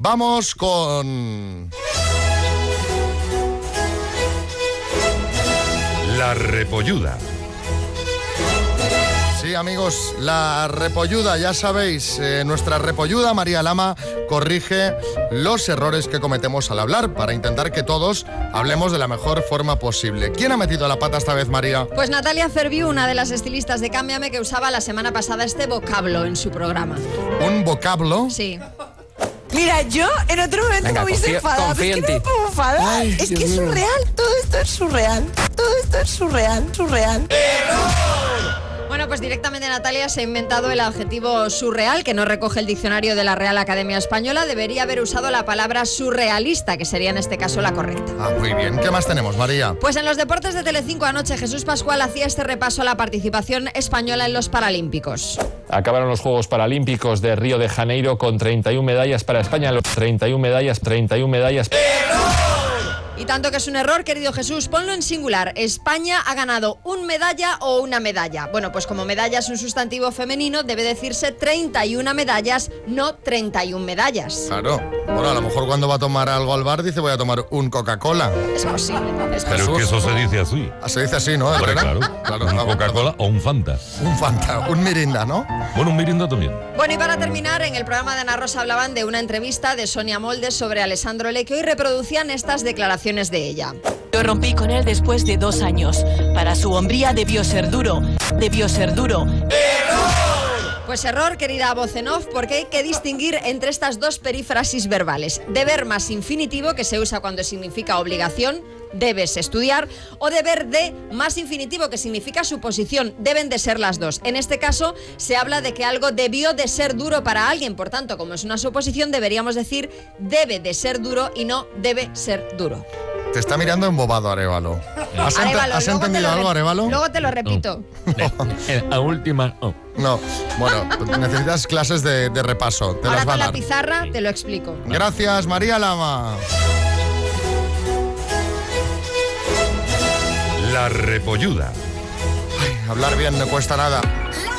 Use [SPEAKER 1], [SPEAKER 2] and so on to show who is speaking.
[SPEAKER 1] Vamos con...
[SPEAKER 2] La repolluda.
[SPEAKER 1] Sí, amigos, la repolluda, ya sabéis, nuestra repolluda, María Lama, corrige los errores que cometemos al hablar para intentar que todos hablemos de la mejor forma posible. ¿Quién ha metido la pata esta vez, María?
[SPEAKER 3] Pues Natalia Cerviu, una de las estilistas de Cámbiame, que usaba la semana pasada este vocablo en su programa.
[SPEAKER 1] ¿Un vocablo?
[SPEAKER 3] Sí.
[SPEAKER 4] Mira, yo en otro momento me hubiese enfadado.
[SPEAKER 5] confía
[SPEAKER 4] Es que
[SPEAKER 5] en
[SPEAKER 4] no me
[SPEAKER 5] ti.
[SPEAKER 4] puedo enfadar.
[SPEAKER 5] Ay,
[SPEAKER 4] es
[SPEAKER 5] Dios
[SPEAKER 4] que es
[SPEAKER 5] mío.
[SPEAKER 4] surreal. Todo esto es surreal. Todo esto es surreal. Surreal.
[SPEAKER 3] Bueno, pues directamente Natalia se ha inventado el adjetivo surreal, que no recoge el diccionario de la Real Academia Española. Debería haber usado la palabra surrealista, que sería en este caso la correcta.
[SPEAKER 1] Ah, muy bien. ¿Qué más tenemos, María?
[SPEAKER 3] Pues en los deportes de Telecinco anoche, Jesús Pascual hacía este repaso a la participación española en los Paralímpicos.
[SPEAKER 6] Acabaron los Juegos Paralímpicos de Río de Janeiro con 31 medallas para España. 31 medallas.
[SPEAKER 3] Y tanto que es un error, querido Jesús, ponlo en singular. ¿España ha ganado un medalla o una medalla? Bueno, pues como medalla es un sustantivo femenino, debe decirse 31 medallas, no 31 medallas.
[SPEAKER 1] Claro. Bueno, a lo mejor cuando va a tomar algo al bar dice voy a tomar un Coca-Cola.
[SPEAKER 3] Es posible.
[SPEAKER 2] Pero es que eso se dice así.
[SPEAKER 1] Ah, se dice así, ¿no?
[SPEAKER 2] Hombre,
[SPEAKER 1] ¿Verdad?
[SPEAKER 2] claro. Un Coca-Cola o un Fanta.
[SPEAKER 1] Un Fanta, un Mirinda, ¿no?
[SPEAKER 2] Bueno, un Mirinda también.
[SPEAKER 3] Bueno, y para terminar, en el programa de Ana Rosa hablaban de una entrevista de Sonia Moldes sobre Alessandro L, que hoy reproducían estas declaraciones de ella.
[SPEAKER 7] Yo rompí con él después de 2 años. Para su hombría debió ser duro.
[SPEAKER 3] Pues error, querida voz en off, porque hay que distinguir entre estas dos perífrasis verbales. Deber más infinitivo, que se usa cuando significa obligación, debes estudiar, o deber de más infinitivo, que significa suposición, deben de ser las dos. En este caso, se habla de que algo debió de ser duro para alguien, por tanto, como es una suposición, deberíamos decir debe de ser duro y no debe ser duro.
[SPEAKER 1] Te está mirando embobado, Arévalo. ¿Has
[SPEAKER 3] luego te
[SPEAKER 1] entendido
[SPEAKER 3] lo
[SPEAKER 1] algo, Arévalo?
[SPEAKER 3] Luego te lo repito.
[SPEAKER 2] A última. Oh.
[SPEAKER 1] No. Bueno, necesitas clases de repaso. Te
[SPEAKER 3] Ahora
[SPEAKER 1] las va a
[SPEAKER 3] con la
[SPEAKER 1] dar.
[SPEAKER 3] pizarra te lo explico.
[SPEAKER 1] Gracias, María Lama.
[SPEAKER 2] La repolluda.
[SPEAKER 1] Hablar bien no cuesta nada.
[SPEAKER 8] La